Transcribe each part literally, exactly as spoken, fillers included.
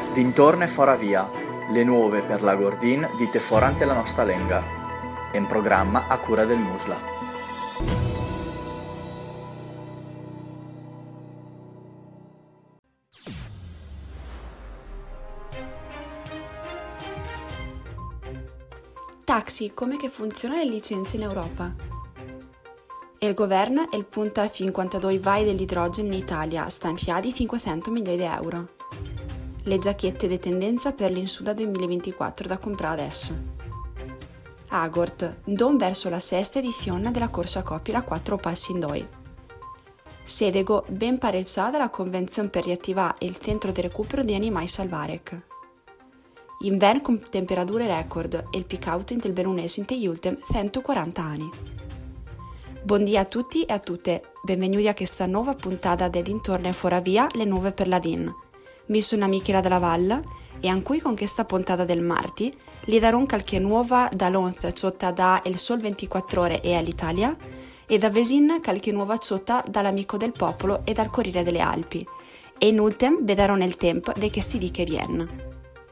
Dintorne fora via, le nuove per la Gordin dite forante la nostra lenga. È un programma a cura del Musla. Taxi, come che funzionano le licenze in Europa? Il governo il punta cinquantadue vai dell'idrogeno in Italia, stanziati cinquecento milioni di euro. Le giacchette di tendenza per l'Insuda duemilaventiquattro da comprare adesso. Agort, don verso la sesta edizione della corsa Copila quattro passi in due. Sedego, ben pareggiata la convenzione per riattivare il centro di recupero di animali salvarec. Inverno con temperature record e il pick-out del Bellunese negli ultimi centoquaranta anni. Buondì a tutti e a tutte, benvenuti a questa nuova puntata di Dintorne Fora Via, le nuove per la D I N. Mi sono Michela della Valle e anche con questa puntata del martedì gli darò qualche nuova dall'onza ciotta da Il Sol ventiquattro Ore e all'Italia e da Vesin qualche nuova ciotta dall'Amico del Popolo e dal Corriere delle Alpi. E in ultim vedarò nel tempo di che si di che viene.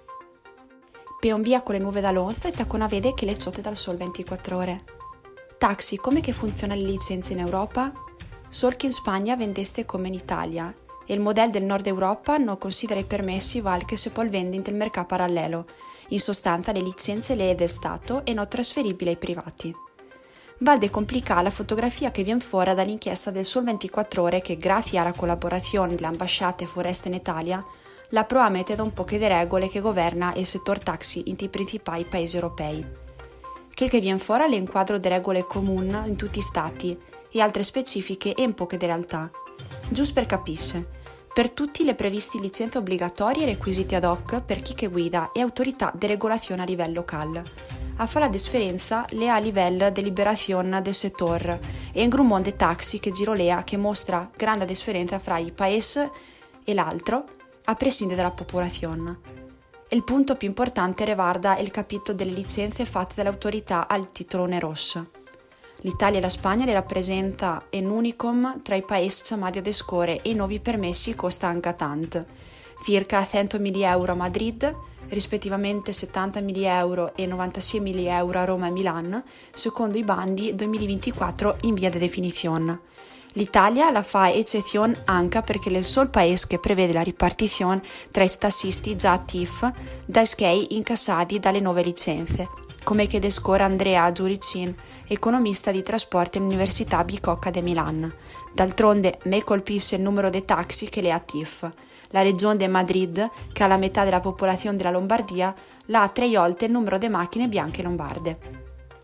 Peon via con le nuove dall'onza e taccona vede che le ciotte dal Sol ventiquattro Ore. Taxi, come che funziona le licenze in Europa? Sol che in Spagna vendeste come in Italia e il modello del Nord Europa non considera i permessi val che se poi vende nel mercato parallelo. In sostanza le licenze le è del Stato e non trasferibili ai privati. Valde complicare la fotografia che viene fuori dall'inchiesta del Sol ventiquattro Ore che grazie alla collaborazione delle ambasciate foreste in Italia la proa mette da un po' che di regole che governa il settore taxi in i principali paesi europei. Quel che viene fuori è l'inquadro di regole comuni in tutti i stati e altre specifiche e un po' che di realtà. Giusto per capisse, per tutti le previste licenze obbligatorie e requisiti ad hoc per chi che guida e autorità di regolazione a livello locale. A fare la differenza le ha a livello di liberazione del settore e un grumon de taxi che girolea che mostra grande differenza fra i paesi e l'altro a prescindere dalla popolazione. Il punto più importante riguarda il capitolo delle licenze fatte dall'autorità al titolone rosso. L'Italia e la Spagna le rappresenta un unicum tra i paesi chiamati ad escore e i nuovi permessi costa anche tanto, circa centomila euro a Madrid, rispettivamente settantamila euro e novantaseimila euro a Roma e Milano, secondo i bandi duemilaventiquattro in via di definizione. L'Italia la fa eccezione anche perché è il solo paese che prevede la ripartizione tra i tassisti già attivi dai skei incassati dalle nuove licenze, come che descora Andrea Giuricin, economista di trasporti all'Università Bicocca di Milano. D'altronde, me colpisce il numero dei taxi che le è attiv. La regione di Madrid, che ha la metà della popolazione della Lombardia, la ha tre volte il numero di macchine bianche lombarde.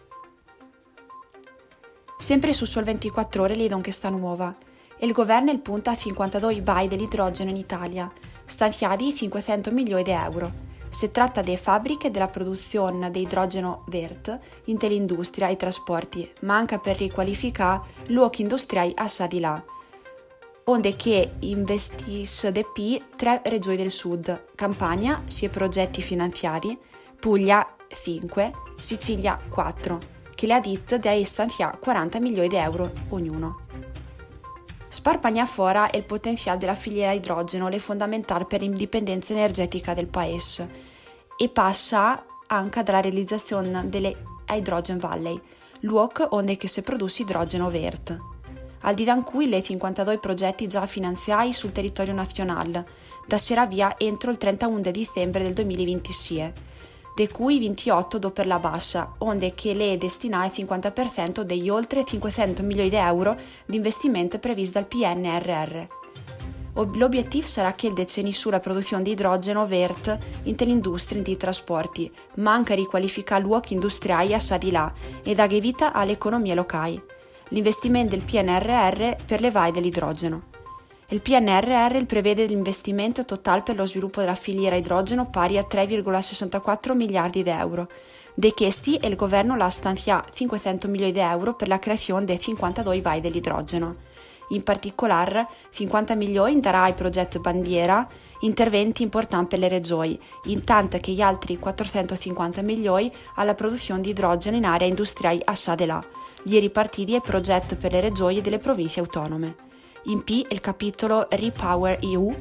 Sempre su Sol ventiquattro Ore li do che sta nuova. Il governo il punta a cinquantadue vai dell'idrogeno in Italia, stanziati cinquecento milioni di euro. Si tratta di fabbriche della produzione di idrogeno verde in l'industria e i trasporti, ma anche per riqualificare luoghi industriali assai di là, onde che investisse di più tre regioni del sud, Campania, sia progetti finanziari, Puglia cinque, Sicilia quattro, che le ha detto di stanziare quaranta milioni di euro ognuno. Sparpagna fuori il potenziale della filiera idrogeno è fondamentale per l'indipendenza energetica del paese e passa anche dalla realizzazione delle Hydrogen Valley, luogo onde che si produce idrogeno verde. Al di da cui le cinquantadue progetti già finanziati sul territorio nazionale, da sarà via entro il trentuno dicembre del duemilaventisei, di cui ventotto do per la bassa, onde che le è destinata il cinquanta per cento degli oltre cinquecento milioni di euro di investimento previsti dal P N R R. L'obiettivo sarà che il decenni sulla produzione di idrogeno verde in l'industria e nei trasporti, ma anche riqualificare luoghi industriali assai di là e dare vita alle economie locali. L'investimento del P N R R per le vai dell'idrogeno. Il P N R R prevede l'investimento totale per lo sviluppo della filiera idrogeno pari a tre virgola sessantaquattro miliardi di euro. De questi il governo la stanzia cinquecento milioni di euro per la creazione dei cinquantadue vai dell'idrogeno. In particolare, cinquanta milioni darà ai progetti bandiera, interventi importanti per le regioni, intanto che gli altri quattrocentocinquanta milioni alla produzione di idrogeno in aree industriali assai di là, gli ripartiti ai progetti per le regioni e delle province autonome. In P il capitolo Repower E U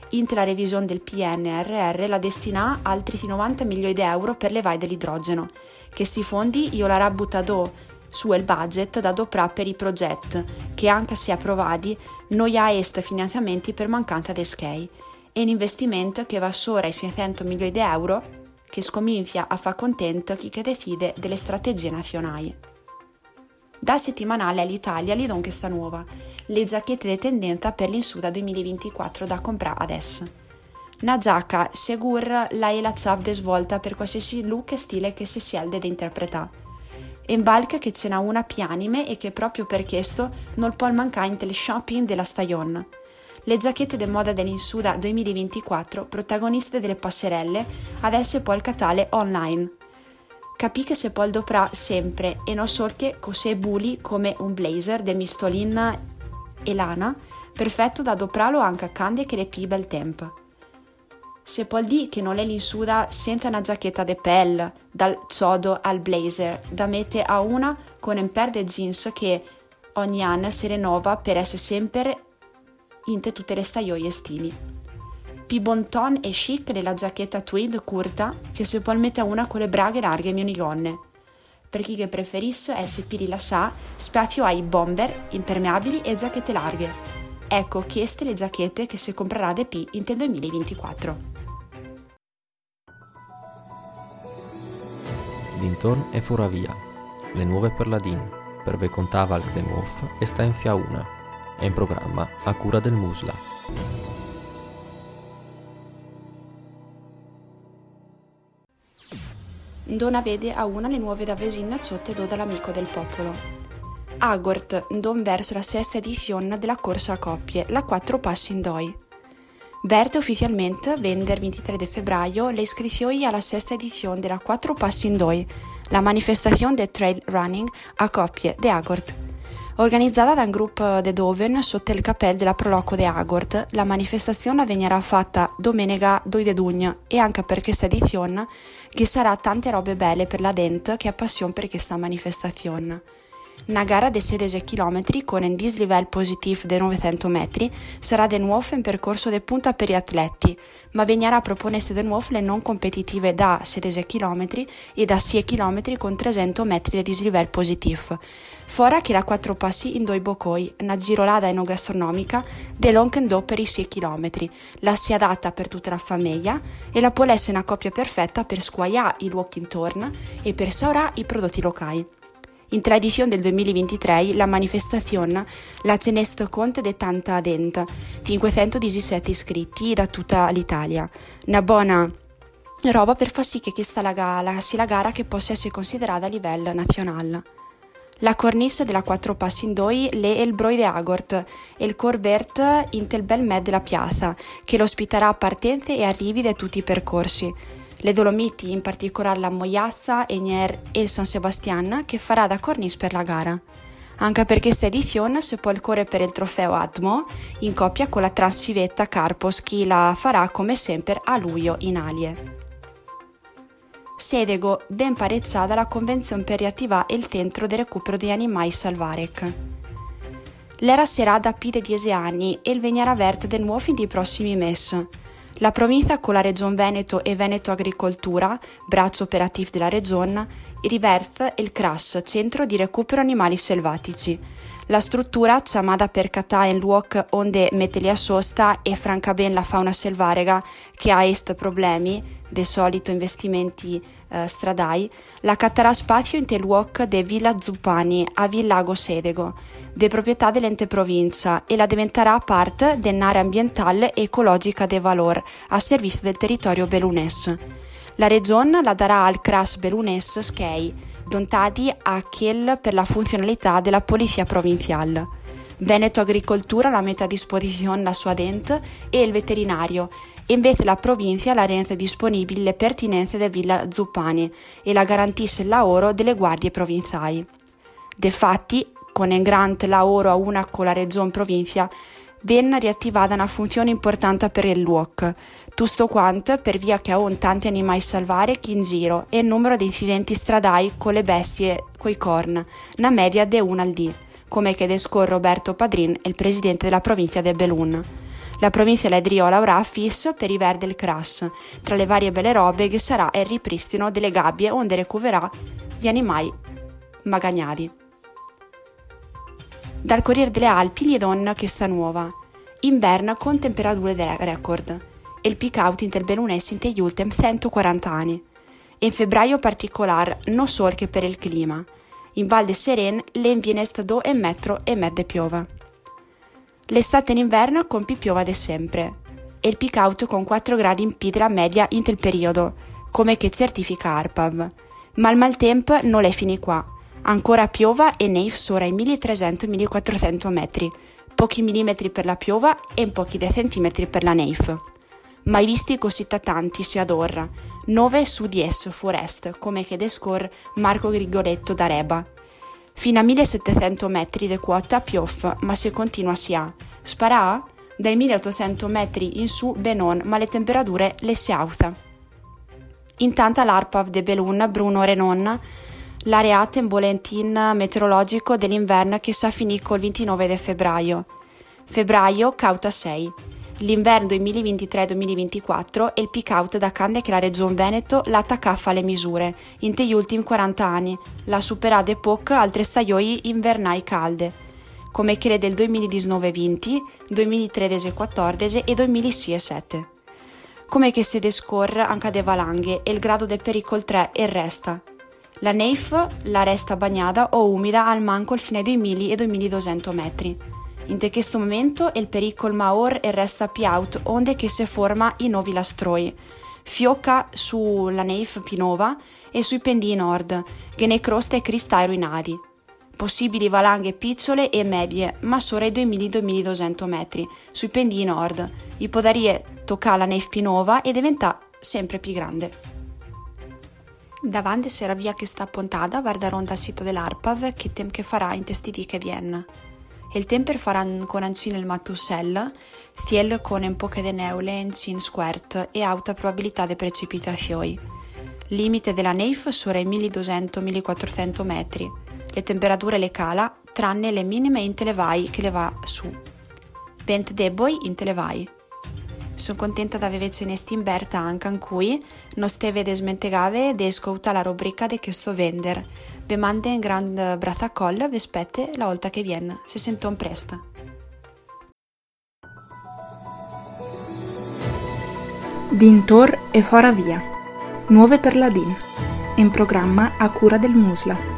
Inter la revisione del P N R R la destina altri novanta milioni di euro per le vai dell'idrogeno, che sti fondi io la buttado su il budget da doprà per i progetti, che anche se approvati non ha est finanziamenti per mancanza di schei, e un investimento che va sopra ai seicento milioni di euro, che scominfia a fa contento chi che decide delle strategie nazionali. Dal settimanale all'Italia li don questa nuova, le giacchette di tendenza per l'Insuda duemilaventiquattro da comprare adesso. Una giacca segur la e la ciav de svolta per qualsiasi look e stile che si sielde da interpretare. E in balca che ce n'ha una pianime e che proprio per questo non può mancare in teleshopping della stagione. Le giacchette di moda dell'Insuda duemilaventiquattro, protagoniste delle passerelle, adesso può il catale online. Capì che se può doprà sempre e non solo che cos'è bulli come un blazer de mistolin e lana, perfetto da doprarlo anche a cande che le pi bel tempo. Se può dire che non è l'Insuda senza una giacchetta de pelle, dal ciodo al blazer, da mettere a una con un paio di jeans che ogni anno si rinnova per essere sempre in tutte le stagioni e stili. Pi bon ton e chic della giacchetta tweed curta che si può mettere a una con le braghe larghe e minigonne. Per chi che preferisse essere più rilassà, spazio ai bomber, impermeabili e giacchette larghe. Ecco, queste le giacchette che si comprerà da P in del duemilaventiquattro. Dintorn e Furavia, le nuove per la D I N, per ve contava de nuof e sta in fia una, è in programma a cura del Musla. Dona vede a una le nuove da Vesin ciotte do dall'amico del popolo. Agort, don verso la sesta edizione della corsa a coppie, la quattro passi in doi. Verte ufficialmente vender ventitré di febbraio le iscrizioni alla sesta edizione della quattro passi in doi, la manifestazione del trail running a coppie de Agort. Organizzata da un gruppo de Doven sotto il cappello della Proloco de Agort, la manifestazione avverrà fatta domenica due di giugno e anche per questa edizione che sarà tante robe belle per la dent che ha passione per questa manifestazione. Una gara di sedici chilometri con un dislivello positivo di novecento metri sarà di nuovo un percorso di punta per gli atleti, ma venirà proposte di nuovo le non competitive da sedici chilometri e da sei chilometri con trecento metri di dislivello positivo. Fora che la quattro passi in due boccoi, una girolada enogastronomica di long and do per i sei chilometri, la si adatta per tutta la famiglia e la può essere una coppia perfetta per squagliare i luoghi intorno e per saurare i prodotti locali. In tradizione del duemilaventitré la manifestazione la tenesto conto di tanta adenta, cinquecentodiciassette iscritti da tutta l'Italia. Una buona roba per far sì che questa la gara sia la gara che possa essere considerata a livello nazionale. La cornice della quattro passi in due le è il Broi de Agort e il Corvert in tel bel med della piazza, che lo ospiterà a partenze e arrivi da tutti i percorsi. Le Dolomiti, in particolare la Moiazza, Egner e il San Sebastian, che farà da cornice per la gara. Anche per questa edizione si può correre per il trofeo Atmo, in coppia con la Transcivetta Carpos, chi la farà come sempre a luglio in Alie. Sedego, ben pareggiata la convenzione per riattivare il centro di recupero degli animali salvarec. L'era sarà da più di dieci anni e il venirà aperto di nuovo nei prossimi mesi. La provincia con la Regione Veneto e Veneto Agricoltura, braccio operativo della Regione, riversa il C R A S, Centro di Recupero Animali Selvatici. La struttura, chiamata per catà in luogo onde metterli a sosta e franca ben la fauna selvarega che ha est problemi, de solito investimenti eh, stradai, la catterà spazio in te luogo de Villa Zuppani a Villago Sedego, de proprietà dell'ente provincia e la diventerà parte dell'area ambientale e ecologica de valor a servizio del territorio belunese. La regione la darà al C R A S belunese Schei, dontati a Chiel per la funzionalità della polizia provinciale. Veneto Agricoltura la mette a disposizione la sua dent e il veterinario, e invece la provincia la rende disponibili le pertinenze di Villa Zuppani e la garantisce il lavoro delle guardie provinciali. Defatti, con un grande lavoro a una con la regione provincia, venne riattivata una funzione importante per il luogo, tutto quanto per via che ha tanti animali salvarec in giro e il numero di incidenti stradali con le bestie coi corna, una media di uno al dì, come che descor Roberto Padrin, il presidente della provincia di Belun. La provincia l'Edriola avrà fisso per i ver del Cras. Tra le varie belle robe che sarà il ripristino delle gabbie onde recuperà gli animali magagnati. Dal Corriere delle Alpi gli donna che sta nuova. Inverno con temperature da record. E il pick-out in tel Belunesi in gli ultimi centoquaranta anni. E in febbraio particolare, non solo che per il clima. In Val de Seren le viene stato e metro e medde piova. L'estate in inverno con più piova de sempre. E il pick-out con quattro gradi in pidra media in tel periodo, come che certifica ARPAV. Ma il maltempo non è fini qua. Ancora piova e neve sopra i milletrecento millequattrocento metri, pochi millimetri per la piova e pochi de centimetri per la neve. Mai visti così tanti si adorra, nove su dieci forest, come che descor Marco Grigoletto da Reba. Fino a millesettecento metri di quota pioff, ma se continua si ha. Sparà? Dai milleottocento metri in su benon, ma le temperature le si alza. Intanto l'ARPAV de Belun, Bruno Renon, l'areata in boletin meteorologico dell'inverno che sa finì col ventinove di febbraio. Febbraio cauta sei. L'inverno duemilaventitré duemilaventiquattro e il pick-out da cande che la regione Veneto l'attacca alle misure. In gli ultimi quaranta anni la superata poco altre stagioni invernali calde, come quelle del duemiladiciannove venti, duemilatredici quattordici e duemilasei sette. Come che si descorre anche de valanghe e il grado di pericolo tre e resta. La neve la resta bagnata o umida al manco al fine duemila e duemiladuecento metri. In questo momento il pericolo maor e resta più alto onde che si forma i nuovi lastroi. Fiocca sulla neve pinova e sui pendii nord, che ne croste cristalli ruinati. Possibili valanghe piccole e medie, ma solo ai duemila e duemiladuecento metri, sui pendii nord. I podarie toccare la neve pinova e diventa sempre più grande. Davanti sarà via che sta puntata, guardaron dal sito dell'ARPAV che tem che farà in testiti che viene. Il tempo farà con ancine il Mattussella, fiel con un poche de neule in cin squert e alta probabilità di precipitazioni. Limite della neve sopra i milleduecento millequattrocento metri. Le temperature le cala, tranne le minime in televai che le va su. Vent deboli in televai. Sono contenta di aver cenesti in Berta anche in cui non steve desmentegave de scouta la rubrica de che sto vender. Vi mande un gran braccio a collo, vi aspette la volta che viene. Si senton presto. Dintor e fora via. Nuove per la D I N. In programma a cura del Musla.